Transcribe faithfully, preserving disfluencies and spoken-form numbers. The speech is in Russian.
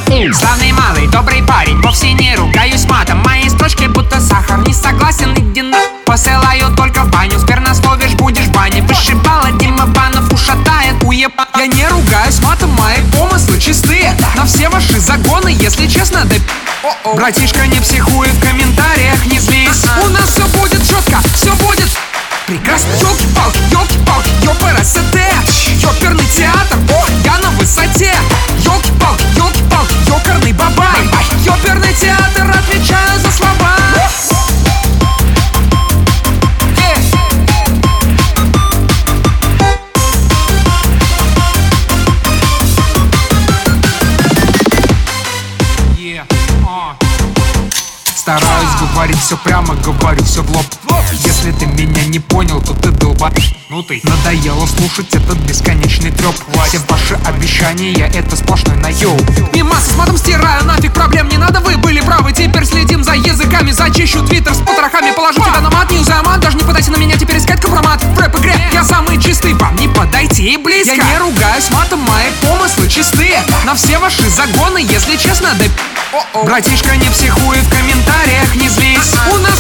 Славный малый, добрый парень, вовсе не ругаюсь матом. Мои строчки будто сахар, не согласен, иди на. Посылаю только в баню, сквернословишь, будешь в бане. Вышибала Дима Банов, ушатает, уеба. Я не ругаюсь матом, мои помыслы чистые. На все ваши загоны, если честно, да о-о. Братишка, не психуй, в комментариях не злись. У нас все будет четко, все будет прекрасно. Ёлки-палки, ёлки-палки, ёпарасоте. Ёперный театр, о, я на высоте. Ёлки-палки, ёлки-палки, ёкарный бабай. Ёперный театр, отвечаю за слова. Стараюсь говорить все прямо, говорю все в лоб. Если ты меня не понял, то ты долбак. Ну ты надоело слушать этот бесконечный трёп. Все ваши обещания, это сплошной наёб. Мимасы с матом стираю, нафиг проблем не надо, вы были правы. Теперь следим за языками, зачищу твиттер с потрохами. Положу тебя на мат, не за мат. Даже не пытайся на меня теперь искать компромат. В рэп-игре я самый чистый, вам не подойти и близко. Я не ругаюсь матом, мои помыслы чистые. На все ваши загоны, если честно, да о-о. Братишка, не психуй, в комментариях не злись. У нас